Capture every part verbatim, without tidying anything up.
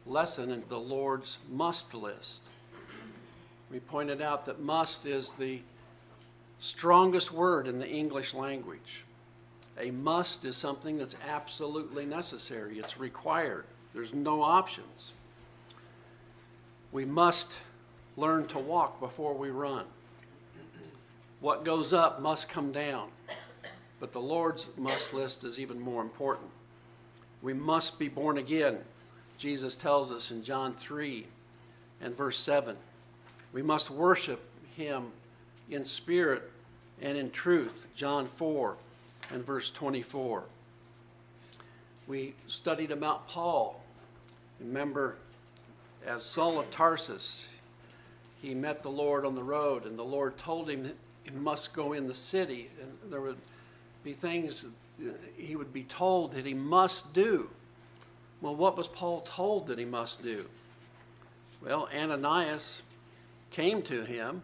lesson in the Lord's must list. We pointed out that must is the strongest word in the English language. A must is something that's absolutely necessary. It's required. There's no options. We must learn to walk before we run. What goes up must come down. But the Lord's must list is even more important. We must be born again. Jesus tells us in John three and verse seven. We must worship him in spirit and in truth. John four and verse twenty-four. We studied about Paul. Remember, as Saul of Tarsus, he met the Lord on the road, and the Lord told him that he must go in the city, and there would be things he would be told that he must do. Well, what was Paul told that he must do? Well, Ananias came to him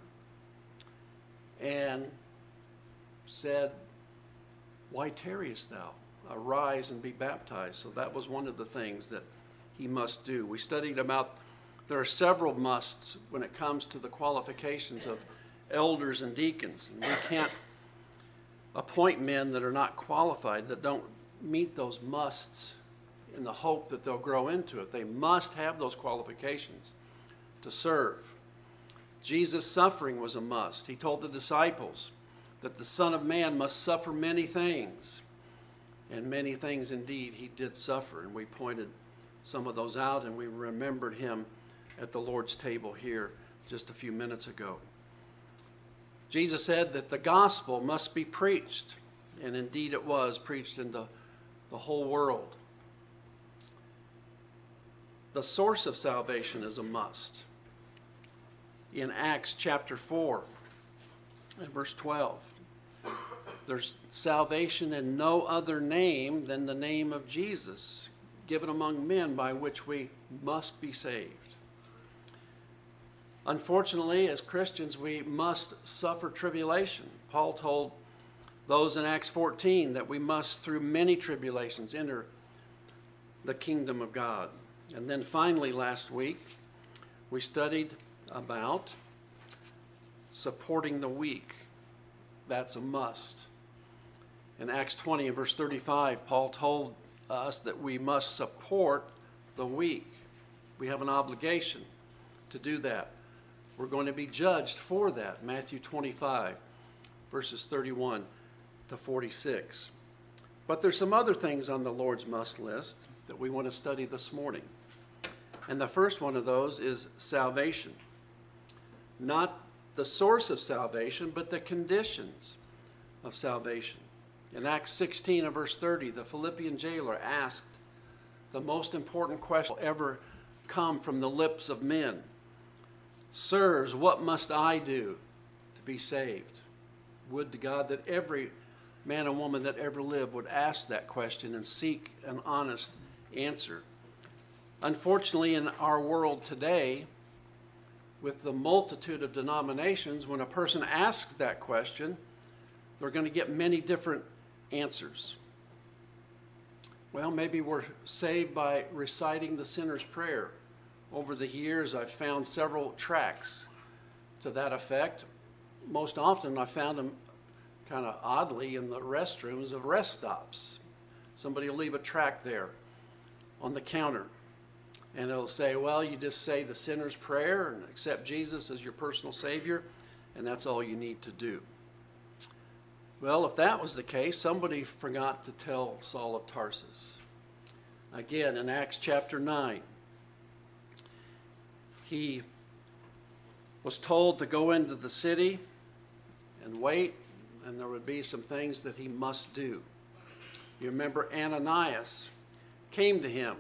and said, "Why tarriest thou? Arise and be baptized." So that was one of the things that he must do. We studied about there are several musts when it comes to the qualifications of elders and deacons. And we can't appoint men that are not qualified, that don't meet those musts in the hope that they'll grow into it. They must have those qualifications to serve. Jesus' suffering was a must. He told the disciples that the Son of Man must suffer many things. And many things indeed he did suffer. And we pointed some of those out, and we remembered him at the Lord's table here just a few minutes ago. Jesus said that the gospel must be preached. And indeed it was preached in the, the whole world. The source of salvation is a must. In Acts chapter four and verse twelve, there's salvation in no other name than the name of Jesus, given among men, by which we must be saved. Unfortunately, as Christians, we must suffer tribulation. Paul told those in Acts fourteen that we must, through many tribulations, enter the kingdom of God. And then finally, last week, we studied about supporting the weak. That's a must. In Acts twenty and verse thirty-five, Paul told us that we must support the weak. We have an obligation to do that. We're going to be judged for that. Matthew twenty-five, verses thirty-one to forty-six. But there's some other things on the Lord's must list that we want to study this morning. And the first one of those is salvation. Not the source of salvation, but the conditions of salvation. In Acts sixteen and verse thirty, the Philippian jailer asked the most important question ever come from the lips of men. "Sirs, what must I do to be saved?" Would to God that every man and woman that ever lived would ask that question and seek an honest answer. Unfortunately, in our world today, with the multitude of denominations, when a person asks that question, they're going to get many different answers. Well, maybe we're saved by reciting the sinner's prayer. Over the years, I've found several tracts to that effect. Most often, I found them kind of oddly in the restrooms of rest stops. Somebody will leave a tract there on the counter, and it'll say, well, you just say the sinner's prayer and accept Jesus as your personal Savior, and that's all you need to do. Well, if that was the case, somebody forgot to tell Saul of Tarsus. Again, in Acts chapter nine, he was told to go into the city and wait, and there would be some things that he must do. You remember Ananias came to him.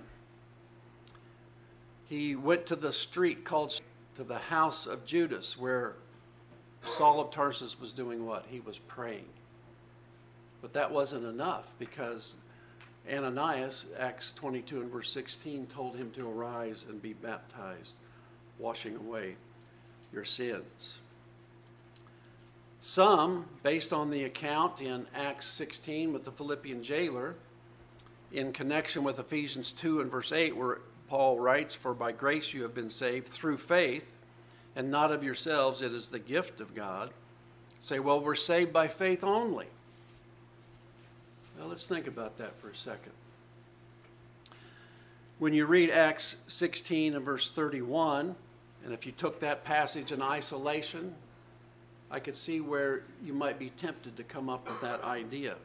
He went to the street called to the house of Judas, where Saul of Tarsus was doing what? He was praying. But that wasn't enough, because Ananias, Acts twenty-two and verse sixteen, told him to arise and be baptized, washing away your sins. Some, based on the account in Acts sixteen with the Philippian jailer, in connection with Ephesians two and verse eight, were Paul writes, "For by grace you have been saved through faith, and not of yourselves, it is the gift of God." Say, well, we're saved by faith only. Well, let's think about that for a second. When you read Acts sixteen and verse thirty-one, and if you took that passage in isolation, I could see where you might be tempted to come up with that idea.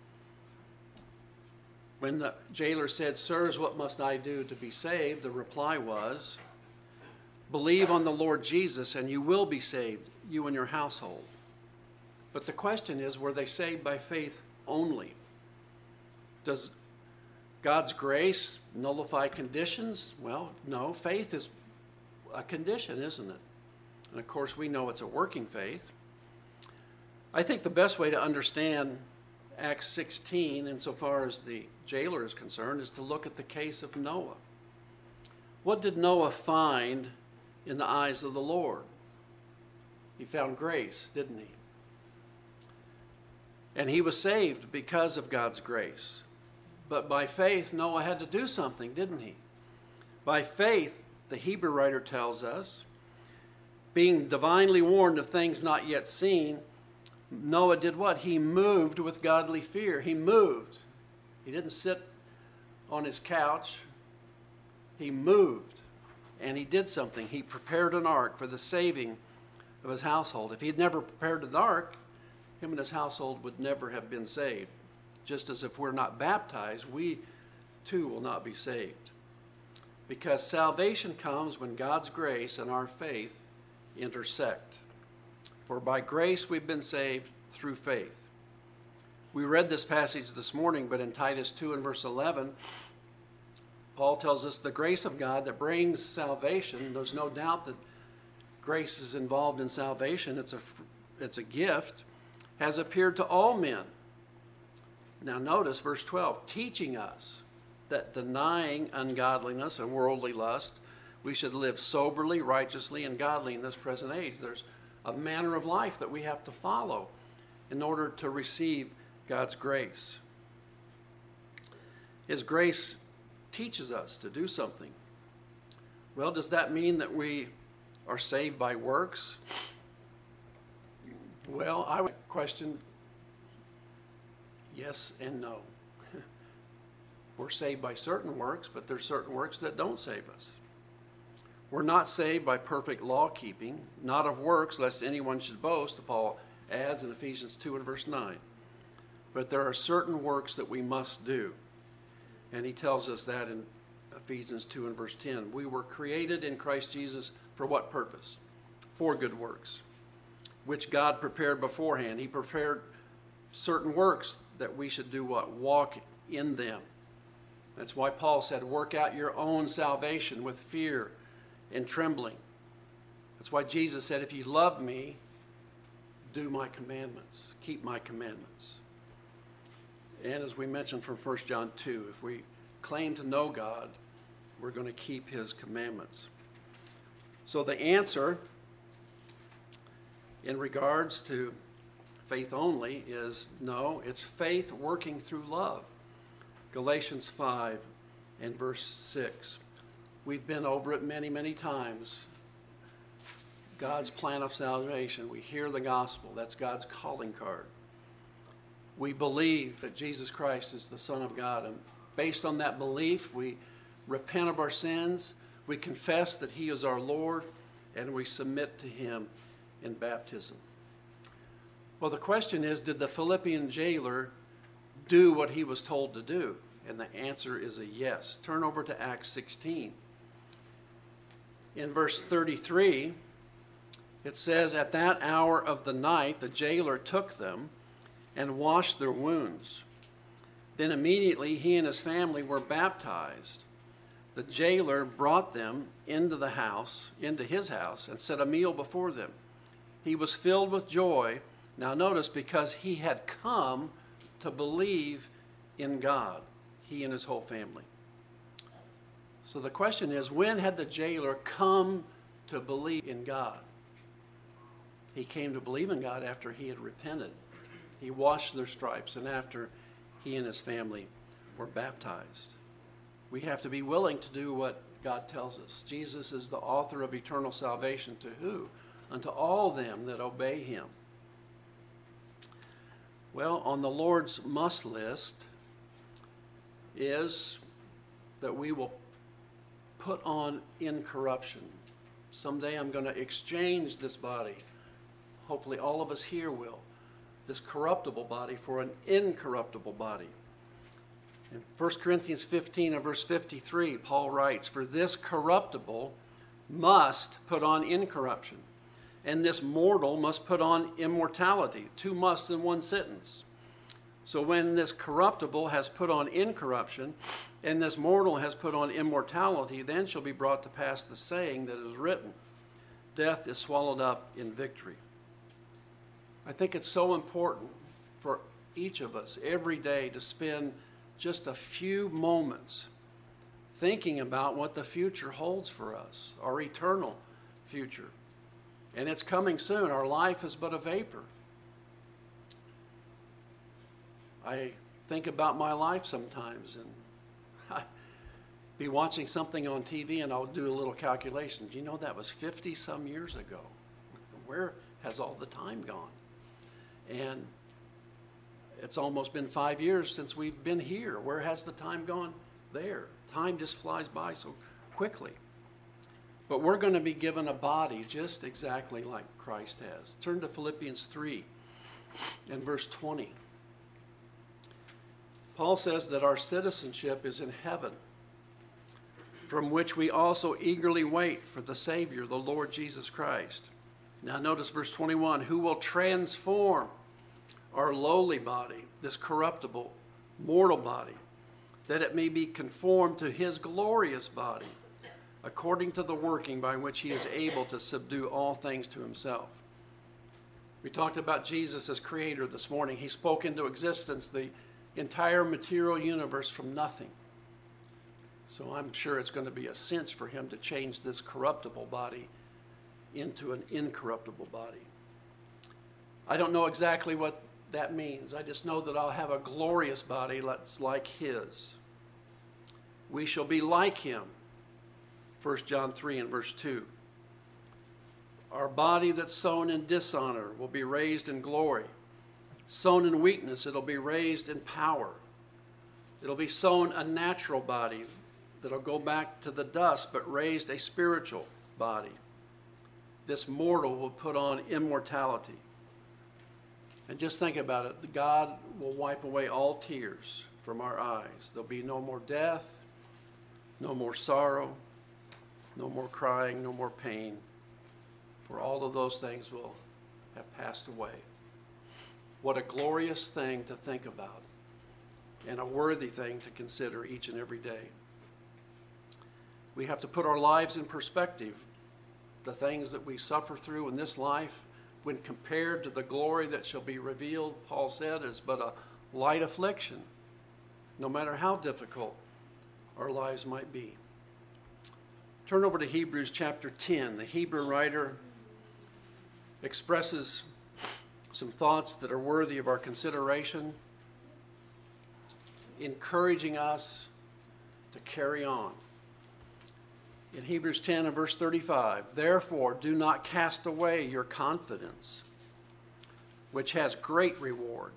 When the jailer said, "Sirs, what must I do to be saved?" the reply was, "Believe on the Lord Jesus and you will be saved, you and your household." But the question is, were they saved by faith only? Does God's grace nullify conditions? Well, no. Faith is a condition, isn't it? And of course, we know it's a working faith. I think the best way to understand Acts sixteen, insofar as the jailer is concerned, is to look at the case of Noah. What did Noah find in the eyes of the Lord? He found grace, didn't he? And he was saved because of God's grace. But by faith, Noah had to do something, didn't he? By faith, the Hebrew writer tells us, being divinely warned of things not yet seen, Noah did what? He moved with godly fear. He moved. He didn't sit on his couch. He moved. And he did something. He prepared an ark for the saving of his household. If he had never prepared an ark, him and his household would never have been saved. Just as if we're not baptized, we too will not be saved. Because salvation comes when God's grace and our faith intersect. For by grace we've been saved through faith. We read this passage this morning, but in Titus two and verse eleven, Paul tells us the grace of God that brings salvation. There's no doubt that grace is involved in salvation. It's a, it's a gift. Has appeared to all men. Now notice verse twelve, teaching us that denying ungodliness and worldly lust, we should live soberly, righteously, and godly in this present age. There's a manner of life that we have to follow in order to receive God's grace. His grace teaches us to do something. Well, does that mean that we are saved by works? Well, I would question yes and no. We're saved by certain works, but there's certain works that don't save us. We're not saved by perfect law keeping, not of works, lest anyone should boast, Paul adds in Ephesians two and verse nine. But there are certain works that we must do. And he tells us that in Ephesians two and verse ten. We were created in Christ Jesus for what purpose? For good works, which God prepared beforehand. He prepared certain works that we should do what? Walk in them. That's why Paul said, work out your own salvation with fear and trembling. That's why Jesus said, if you love me, do my commandments, keep my commandments. And as we mentioned from First John two, if we claim to know God, we're going to keep his commandments. So the answer in regards to faith only is no, it's faith working through love. Galatians five and verse six. We've been over it many, many times. God's plan of salvation. We hear the gospel. That's God's calling card. We believe that Jesus Christ is the Son of God. And based on that belief, we repent of our sins. We confess that he is our Lord. And we submit to him in baptism. Well, the question is, did the Philippian jailer do what he was told to do? And the answer is a yes. Turn over to Acts sixteen. In verse thirty-three, it says, at that hour of the night, the jailer took them and washed their wounds. Then immediately he and his family were baptized. The jailer brought them into the house, into his house, and set a meal before them. He was filled with joy. Now notice, because he had come to believe in God, he and his whole family. So the question is, when had the jailer come to believe in God? He came to believe in God after he had repented. He washed their stripes, and after he and his family were baptized. We have to be willing to do what God tells us. Jesus is the author of eternal salvation to who? Unto all them that obey him. Well, on the Lord's must list is that we will put on incorruption. Someday I'm going to exchange this body. Hopefully all of us here will. This corruptible body for an incorruptible body. In First Corinthians fifteen and verse fifty-three, Paul writes, "For this corruptible must put on incorruption, and this mortal must put on immortality." Two musts in one sentence. So when this corruptible has put on incorruption, and this mortal has put on immortality, then shall be brought to pass the saying that is written, "Death is swallowed up in victory." I think it's so important for each of us every day to spend just a few moments thinking about what the future holds for us, our eternal future. And it's coming soon. Our life is but a vapor. I think about my life sometimes, and I be watching something on T V and I'll do a little calculation. Do you know that was fifty some years ago? Where has all the time gone? And it's almost been five years since we've been here. Where has the time gone there? Time just flies by so quickly. But we're going to be given a body just exactly like Christ has. Turn to Philippians three and verse twenty. Paul says that our citizenship is in heaven, from which we also eagerly wait for the Savior, the Lord Jesus Christ. Now notice verse twenty-one, "Who will transform our lowly body," this corruptible, mortal body, "that it may be conformed to his glorious body, according to the working by which he is able to subdue all things to himself." We talked about Jesus as creator this morning. He spoke into existence the entire material universe from nothing. So I'm sure it's going to be a cinch for him to change this corruptible body into an incorruptible body. I don't know exactly what that means. I just know that I'll have a glorious body that's like his. We shall be like him. First John three and verse two. Our body that's sown in dishonor will be raised in glory. Sown in weakness, it'll be raised in power. It'll be sown a natural body that'll go back to the dust, but raised a spiritual body. This mortal will put on immortality. And just think about it. God will wipe away all tears from our eyes. There'll be no more death, no more sorrow, no more crying, no more pain. For all of those things will have passed away. What a glorious thing to think about, and a worthy thing to consider each and every day. We have to put our lives in perspective. The things that we suffer through in this life, when compared to the glory that shall be revealed, Paul said, is but a light affliction, no matter how difficult our lives might be. Turn over to Hebrews chapter ten. The Hebrew writer expresses some thoughts that are worthy of our consideration, encouraging us to carry on. In Hebrews ten and verse thirty-five, "Therefore do not cast away your confidence, which has great reward.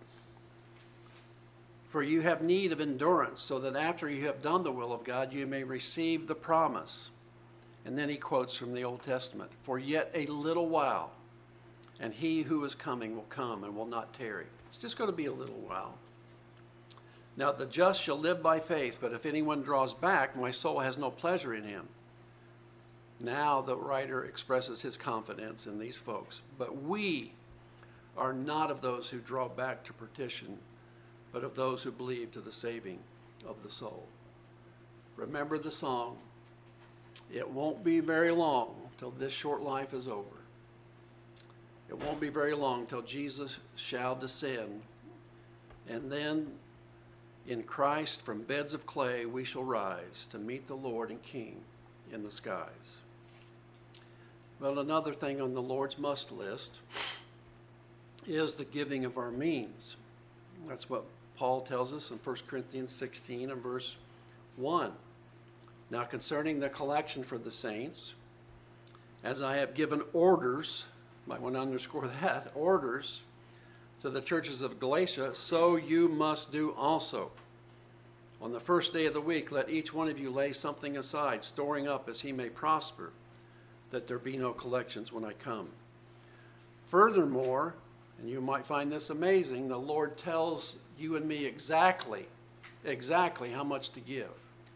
For you have need of endurance, so that after you have done the will of God, you may receive the promise." And then he quotes from the Old Testament, "For yet a little while, and he who is coming will come and will not tarry." It's just going to be a little while. "Now the just shall live by faith, but if anyone draws back, my soul has no pleasure in him." Now the writer expresses his confidence in these folks. "But we are not of those who draw back to perdition, but of those who believe to the saving of the soul." Remember the song, it won't be very long till this short life is over. It won't be very long till Jesus shall descend, and then in Christ from beds of clay we shall rise to meet the Lord and King in the skies. Well, another thing on the Lord's must list is the giving of our means. That's what Paul tells us in First Corinthians sixteen and verse one. Now concerning the collection for the saints, as I have given orders, might want to underscore that, orders to the churches of Galatia, so you must do also. On the first day of the week, let each one of you lay something aside, storing up as he may prosper, that there be no collections when I come. Furthermore, and you might find this amazing, the Lord tells you and me exactly, exactly how much to give.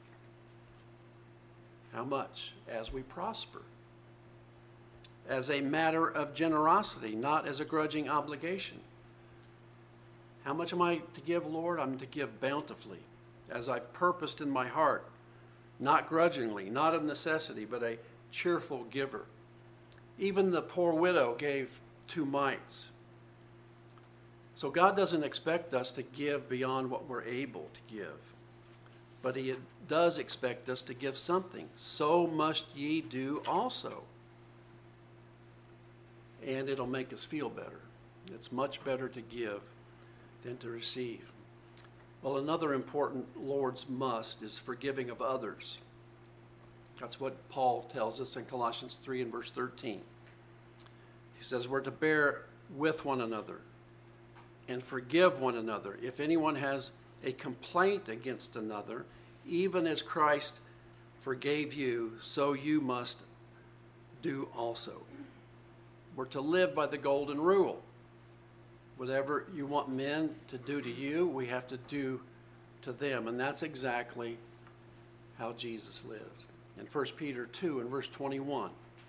How much? As we prosper. As a matter of generosity, not as a grudging obligation. How much am I to give, Lord? I'm to give bountifully, as I've purposed in my heart, not grudgingly, not of necessity, but a cheerful giver. Even the poor widow gave two mites. So God doesn't expect us to give beyond what we're able to give, but he does expect us to give something. So must ye do also. And it'll make us feel better. It's much better to give than to receive. Well, another important Lord's must is forgiving of others. That's what Paul tells us in Colossians three and verse thirteen. He says we're to bear with one another and forgive one another. If anyone has a complaint against another, even as Christ forgave you, so you must do also. We're to live by the golden rule. Whatever you want men to do to you, we have to do to them. And that's exactly how Jesus lived. In First Peter two and verse twenty-one,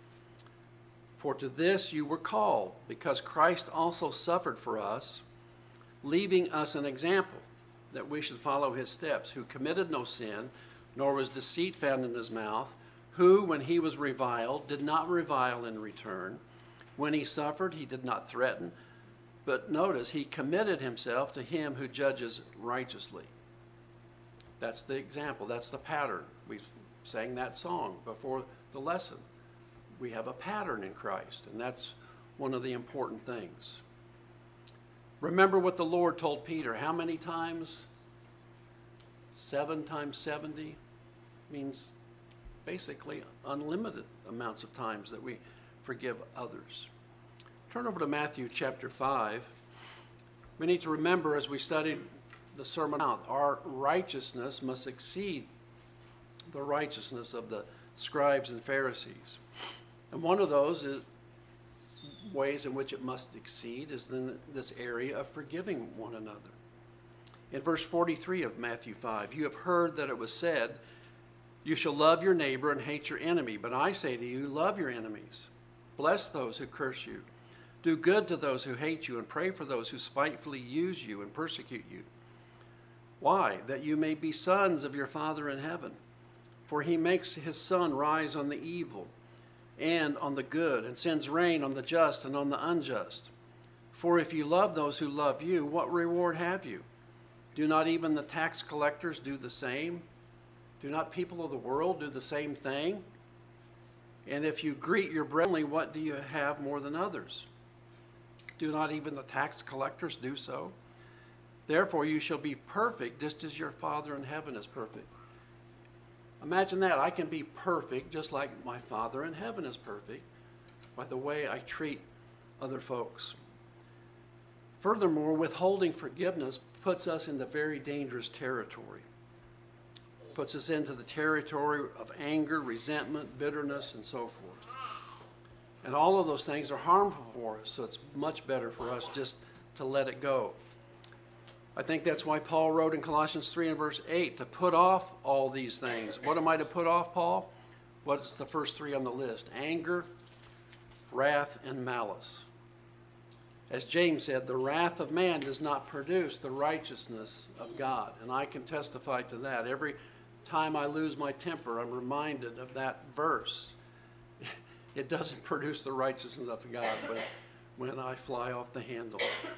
for to this you were called, because Christ also suffered for us, leaving us an example, that we should follow his steps, who committed no sin, nor was deceit found in his mouth, who, when he was reviled, did not revile in return. When he suffered, he did not threaten, but notice, he committed himself to him who judges righteously. That's the example. That's the pattern. We sang that song before the lesson. We have a pattern in Christ, and that's one of the important things. Remember what the Lord told Peter. How many times? Seven times seventy means basically unlimited amounts of times that we forgive others. Turn over to Matthew chapter five. We need to remember as we studied the Sermon on the Mount, our righteousness must exceed the righteousness of the scribes and Pharisees. And one of those is, ways in which it must exceed is in this area of forgiving one another. In verse forty-three of Matthew five, you have heard that it was said, you shall love your neighbor and hate your enemy. But I say to you, love your enemies. Bless those who curse you. Do good to those who hate you, and pray for those who spitefully use you and persecute you. Why? That you may be sons of your Father in heaven. For he makes his sun rise on the evil and on the good, and sends rain on the just and on the unjust. For if you love those who love you, what reward have you? Do not even the tax collectors do the same? Do not people of the world do the same thing? And if you greet your brethren, what do you have more than others? Do not even the tax collectors do so? Therefore you shall be perfect, just as your Father in heaven is perfect. Imagine that. I can be perfect just like my Father in heaven is perfect by the way I treat other folks. Furthermore, withholding forgiveness puts us into very dangerous territory. Puts us into the territory of anger, resentment, bitterness, and so forth. And all of those things are harmful for us, so it's much better for us just to let it go. I think that's why Paul wrote in Colossians three and verse eight, to put off all these things. What am I to put off, Paul? What's the first three on the list? Anger, wrath, and malice. As James said, the wrath of man does not produce the righteousness of God. And I can testify to that. Every time I lose my temper, I'm reminded of that verse. It doesn't produce the righteousness of God, but when I fly off the handle.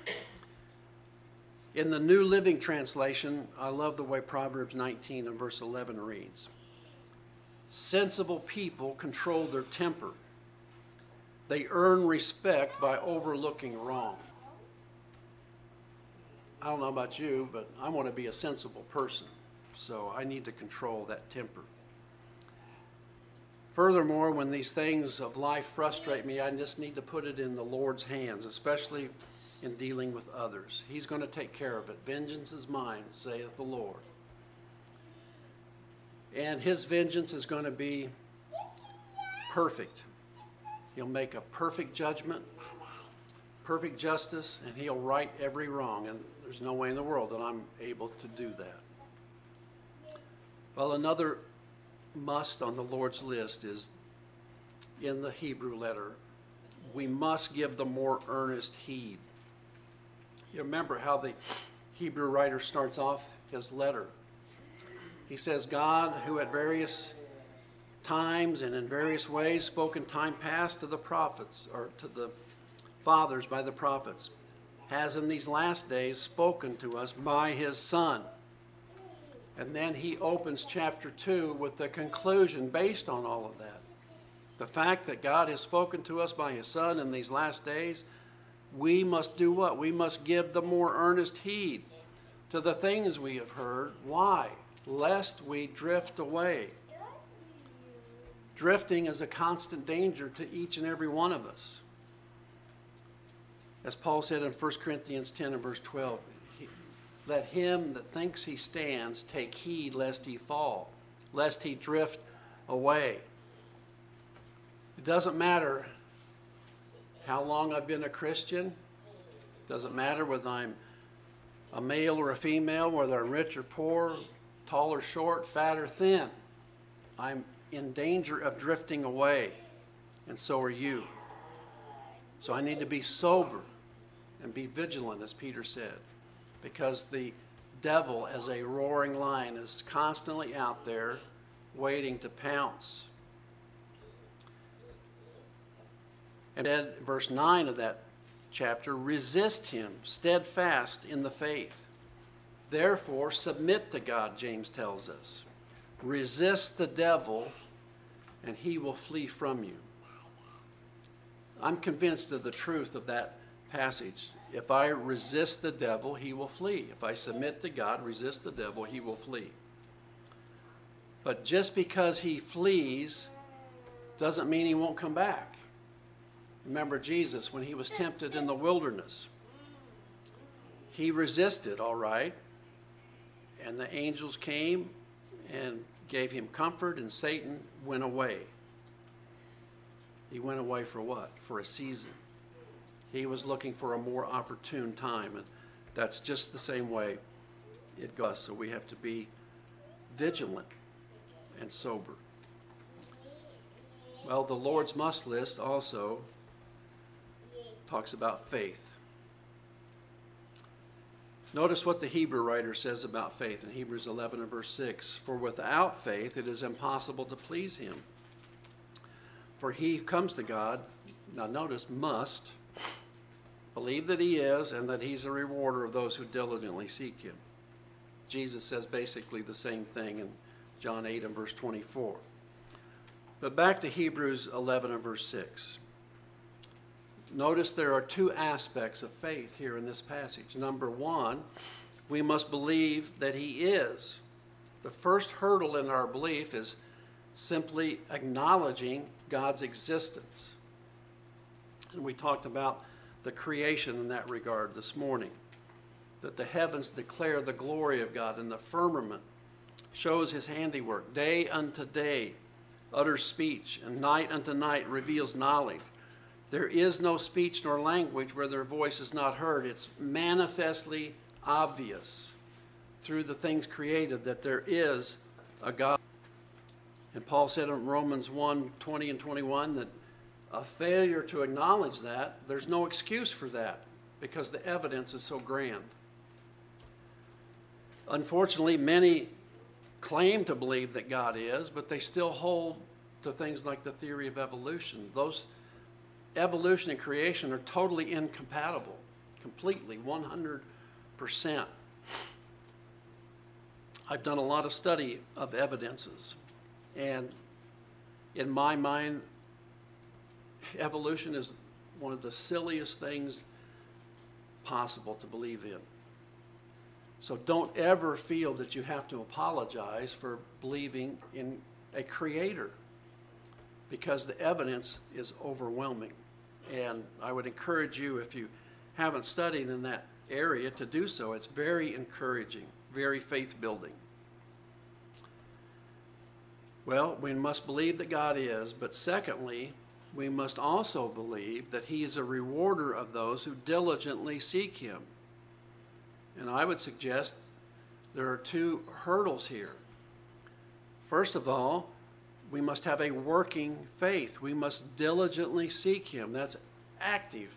In the New Living Translation, I love the way Proverbs nineteen and verse eleven reads. Sensible people control their temper. They earn respect by overlooking wrong. I don't know about you, but I want to be a sensible person, so I need to control that temper. Furthermore, when these things of life frustrate me, I just need to put it in the Lord's hands, especially in dealing with others. He's going to take care of it. Vengeance is mine, saith the Lord. And his vengeance is going to be perfect. He'll make a perfect judgment, perfect justice, and he'll right every wrong. And there's no way in the world that I'm able to do that. Well, another must on the Lord's list is in the Hebrew letter. We must give the more earnest heed. You remember how the Hebrew writer starts off his letter. He says, God, who at various times and in various ways spoke in time past to the prophets, or to the fathers by the prophets, has in these last days spoken to us by his Son. And then he opens chapter two with the conclusion based on all of that. The fact that God has spoken to us by his Son in these last days, we must do what? We must give the more earnest heed to the things we have heard. Why? Lest we drift away. Drifting is a constant danger to each and every one of us. As Paul said in First Corinthians ten and verse twelve, let him that thinks he stands take heed lest he fall, lest he drift away. It doesn't matter how long I've been a Christian. It doesn't matter whether I'm a male or a female, whether I'm rich or poor, tall or short, fat or thin. I'm in danger of drifting away, and so are you. So I need to be sober and be vigilant, as Peter said, because the devil, as a roaring lion, is constantly out there waiting to pounce. And then verse nine of that chapter, resist him steadfast in the faith. Therefore, submit to God, James tells us. Resist the devil, and he will flee from you. I'm convinced of the truth of that passage. If I resist the devil, he will flee. If I submit to God, resist the devil, he will flee. But just because he flees doesn't mean he won't come back. Remember Jesus, when he was tempted in the wilderness, he resisted, all right, and the angels came and gave him comfort, and Satan went away. He went away for what? For a season. He was looking for a more opportune time, and that's just the same way it goes. So we have to be vigilant and sober. Well, the Lord's must list also talks about faith. Notice what the Hebrew writer says about faith in Hebrews eleven and verse six. For without faith it is impossible to please him. For he who comes to God, now notice, must believe that he is and that he's a rewarder of those who diligently seek him. Jesus says basically the same thing in John eight and verse twenty-four. But back to Hebrews eleven and verse six. Notice there are two aspects of faith here in this passage. Number one, we must believe that he is. The first hurdle in our belief is simply acknowledging God's existence. And we talked about the creation in that regard this morning, that the heavens declare the glory of God, and the firmament shows his handiwork. Day unto day utters speech, and night unto night reveals knowledge. There is no speech nor language where their voice is not heard. It's manifestly obvious through the things created that there is a God. And Paul said in Romans one, twenty and twenty-one that a failure to acknowledge that, there's no excuse for that because the evidence is so grand. Unfortunately, many claim to believe that God is, but they still hold to things like the theory of evolution. Those evolution and creation are totally incompatible, completely, one hundred percent. I've done a lot of study of evidences, and in my mind, evolution is one of the silliest things possible to believe in. So don't ever feel that you have to apologize for believing in a creator. because the evidence is overwhelming. And I would encourage you, if you haven't studied in that area, to do so. It's very encouraging, very faith-building. Well, we must believe that God is, but secondly, we must also believe that he is a rewarder of those who diligently seek him. And I would suggest there are two hurdles here. First of all, we must have a working faith. We must diligently seek him. That's active.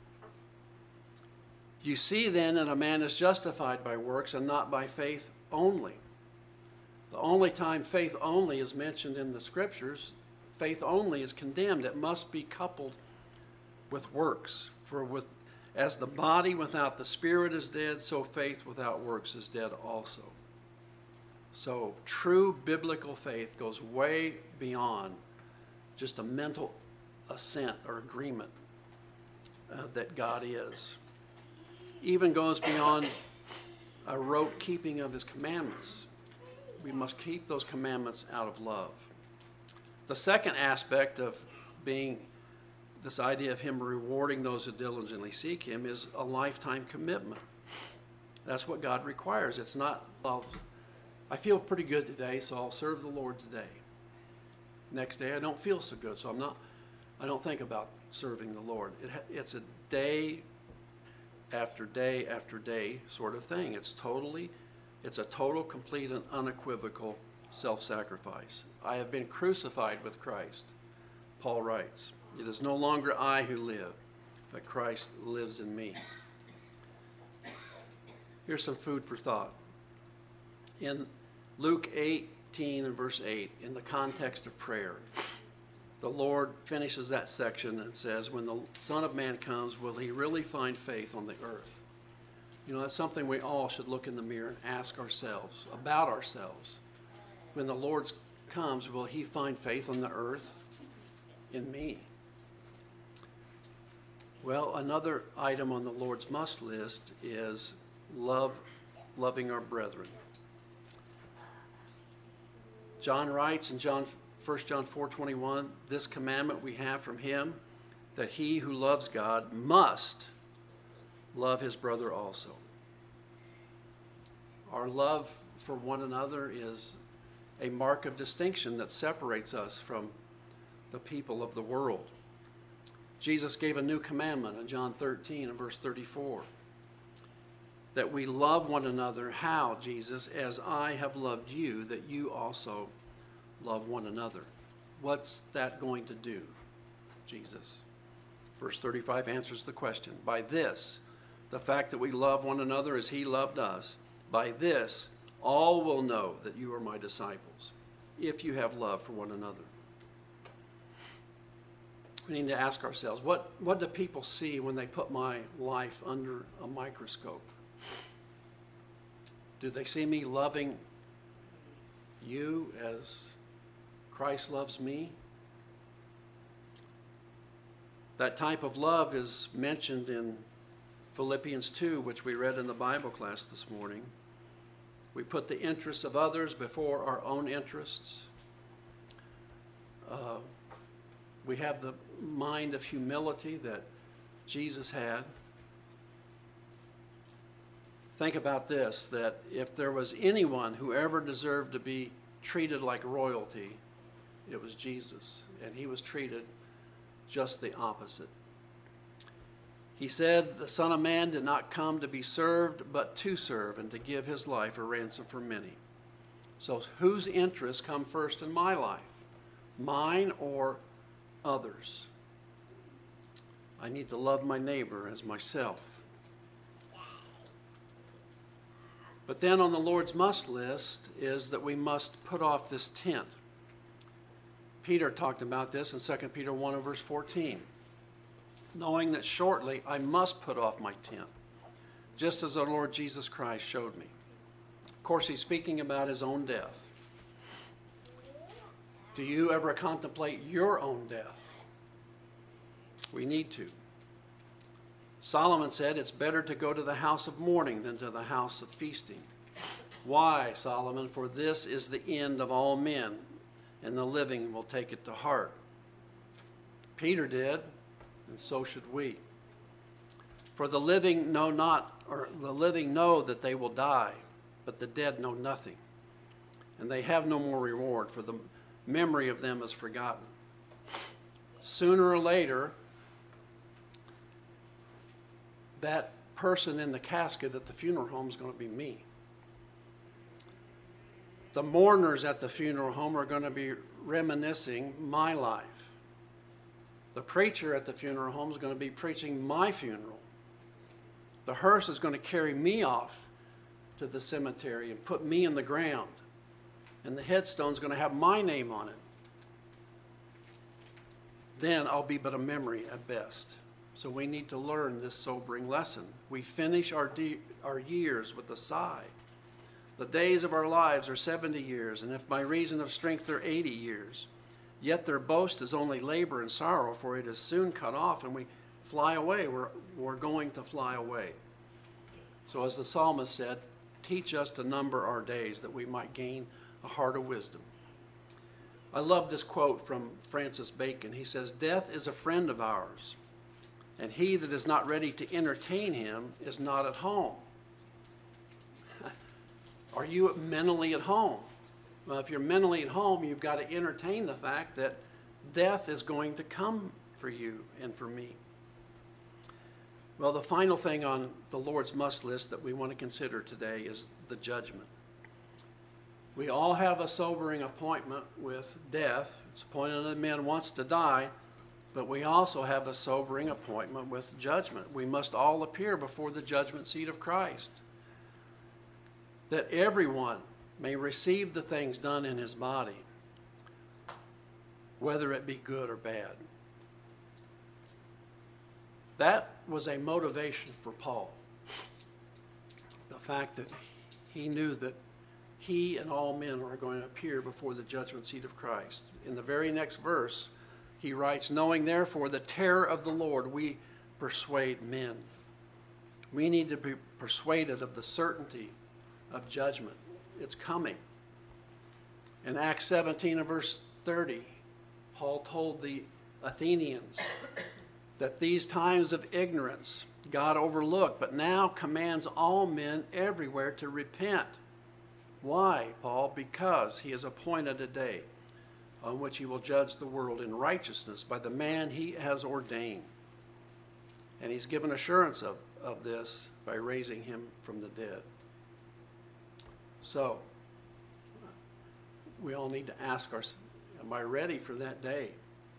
You see then that a man is justified by works and not by faith only. The only time faith only is mentioned in the scriptures, faith only is condemned. It must be coupled with works. For with, as the body without the spirit is dead, so faith without works is dead also. So true biblical faith goes way beyond just a mental assent or agreement uh, that God is. Even goes beyond a rote keeping of his commandments. We must keep those commandments out of love. The second aspect of being, this idea of him rewarding those who diligently seek him, is a lifetime commitment. That's what God requires. It's not, well, I feel pretty good today, so I'll serve the Lord today. Next day I don't feel so good, so I'm not, I don't think about serving the Lord. It, it's a day after day after day sort of thing. It's totally It's a total, complete, and unequivocal self-sacrifice. I have been crucified with Christ, Paul writes. It is no longer I who live, but Christ lives in me. Here's some food for thought. In Luke eighteen and verse eight, in the context of prayer, the Lord finishes that section and says, when the Son of Man comes, will he really find faith on the earth? You know, that's something we all should look in the mirror and ask ourselves, about ourselves. When the Lord comes, will he find faith on the earth in me? Well, another item on the Lord's must list is love, loving our brethren. John writes in John, First John four twenty-one, this commandment we have from him, that he who loves God must love his brother also. Our love for one another is a mark of distinction that separates us from the people of the world. Jesus gave a new commandment in John thirteen and verse thirty-four, that we love one another. How, Jesus? As I have loved you, that you also love one another. What's that going to do, Jesus? Verse thirty-five answers the question. By this, the fact that we love one another as he loved us, by this, all will know that you are my disciples, if you have love for one another. We need to ask ourselves, what, what do people see when they put my life under a microscope? Do they see me loving you as Christ loves me? That type of love is mentioned in Philippians two, which we read in the Bible class this morning. We put the interests of others before our own interests. Uh, we have the mind of humility that Jesus had. Think about this, that if there was anyone who ever deserved to be treated like royalty, it was Jesus, and he was treated just the opposite. He said, the Son of Man did not come to be served, but to serve and to give his life a ransom for many. So whose interests come first in my life? Mine or others? I need to love my neighbor as myself. But then on the Lord's must list is that we must put off this tent. Peter talked about this in Second Peter one and verse fourteen. Knowing that shortly I must put off my tent, just as our Lord Jesus Christ showed me. Of course, he's speaking about his own death. Do you ever contemplate your own death? We need to. Solomon said it's better to go to the house of mourning than to the house of feasting. Why, Solomon? For this is the end of all men, and the living will take it to heart. Peter did, and so should we. For the living know not, or the living know that they will die, but the dead know nothing, and they have no more reward, for the memory of them is forgotten. Sooner or later, that person in the casket at the funeral home is going to be me. The mourners at the funeral home are going to be reminiscing my life. The preacher at the funeral home is going to be preaching my funeral. The hearse is going to carry me off to the cemetery and put me in the ground. And the headstone is going to have my name on it. Then I'll be but a memory at best. So we need to learn this sobering lesson. We finish our, de- our years with a sigh. The days of our lives are seventy years, and if by reason of strength they're eighty years. Yet their boast is only labor and sorrow, for it is soon cut off, and we fly away. We're, we're going to fly away. So as the psalmist said, teach us to number our days, that we might gain a heart of wisdom. I love this quote from Francis Bacon. He says, death is a friend of ours, and he that is not ready to entertain him is not at home. Are you mentally at home? Well, if you're mentally at home, you've got to entertain the fact that death is going to come for you and for me. Well, the final thing on the Lord's must list that we want to consider today is the judgment. We all have a sobering appointment with death. It's appointed that man wants to die, but we also have a sobering appointment with judgment. We must all appear before the judgment seat of Christ, that everyone may receive the things done in his body, whether it be good or bad. That was a motivation for Paul. The fact that he knew that he and all men are going to appear before the judgment seat of Christ. In the very next verse, he writes, knowing therefore the terror of the Lord, we persuade men. We need to be persuaded of the certainty of judgment. It's coming. In Acts seventeen and verse thirty, Paul told the Athenians that these times of ignorance God overlooked, but now commands all men everywhere to repent. Why, Paul? Because he has appointed a day on which he will judge the world in righteousness by the man he has ordained. And he's given assurance of, of this by raising him from the dead. So, we all need to ask ourselves, am I ready for that day?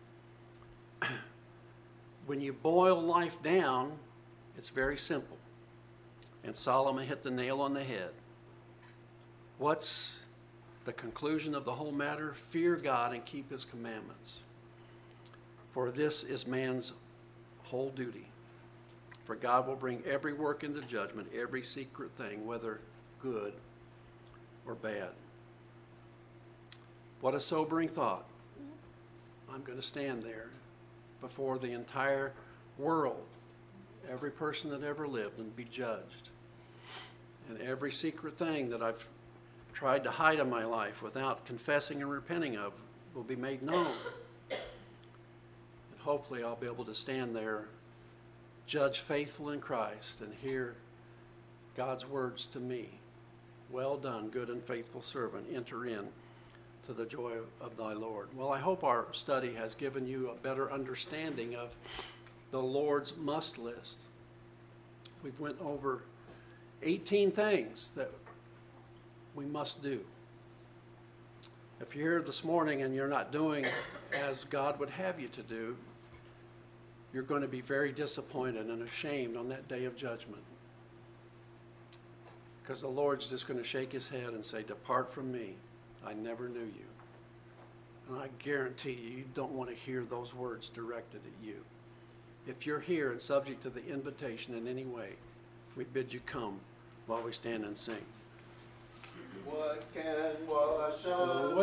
When you boil life down, it's very simple. And Solomon hit the nail on the head. What's the conclusion of the whole matter? Fear God and keep his commandments. For this is man's whole duty. For God will bring every work into judgment, every secret thing, whether good or bad. What a sobering thought. I'm going to stand there before the entire world, every person that ever lived, and be judged. And every secret thing that I've tried to hide in my life without confessing and repenting of will be made known. And hopefully I'll be able to stand there, judge faithful in Christ, and hear God's words to me. Well done, good and faithful servant. Enter in to the joy of thy Lord. Well, I hope our study has given you a better understanding of the Lord's must list. We've went over eighteen things that we must do. If you're here this morning and you're not doing as God would have you to do, you're going to be very disappointed and ashamed on that day of judgment. Because the Lord's just going to shake his head and say, depart from me, I never knew you. And I guarantee you, you don't want to hear those words directed at you. If you're here and subject to the invitation in any way, we bid you come while we stand and sing. What can wash away